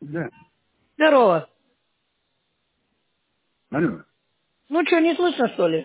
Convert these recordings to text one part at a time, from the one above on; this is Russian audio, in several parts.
Да. Здорово. Алло. Ну что, не слышно, что ли?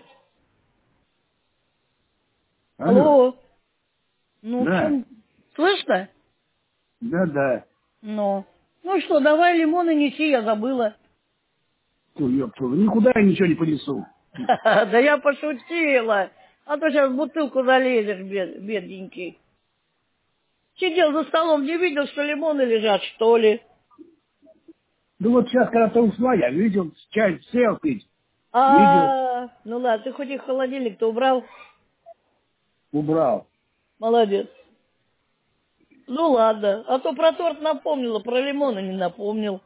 Алло. Алло. Ну, в Да. чем? Слышно? Да. Ну. Ну что, давай лимоны неси, я забыла. Ой, ёпта, никуда я ничего не понесу. Да я пошутила. А то сейчас в бутылку залезешь, бедненький. Сидел за столом, не видел, что лимоны лежат, что ли? Ну вот сейчас, когда ты ушла, я видел, чай сел пить. Видел, Ну ладно, ты хоть их в холодильник-то убрал? убрал. Молодец. Ну ладно, а то про торт напомнила, про лимоны не напомнил.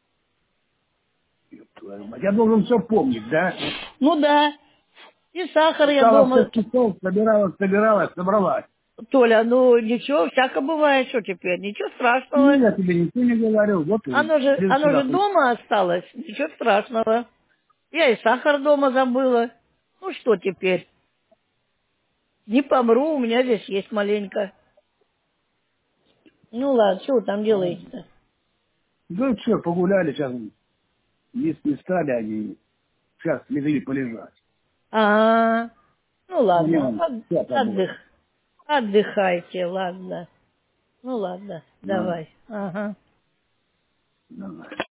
Ёб твою мать. Я должен все помнить, да? Ну да, и сахар я Устала в дома. 6 часов, собиралась. Толя, ну ничего, всяко бывает, что теперь, ничего Ну, страшного. я тебе ничего не говорю. Вот и в следующий Оно же раз. дома осталось, ничего страшного. Я и сахар дома забыла. Ну что теперь? Не помру, у меня здесь есть маленько. Ну ладно, что вы там делаете-то? Да что, погуляли сейчас. Есть не стали они. Сейчас легли полежать. А, ну Мне ладно, он спят обои. отдыхайте, ладно. Ну ладно, Ну, давай. Ага. давай.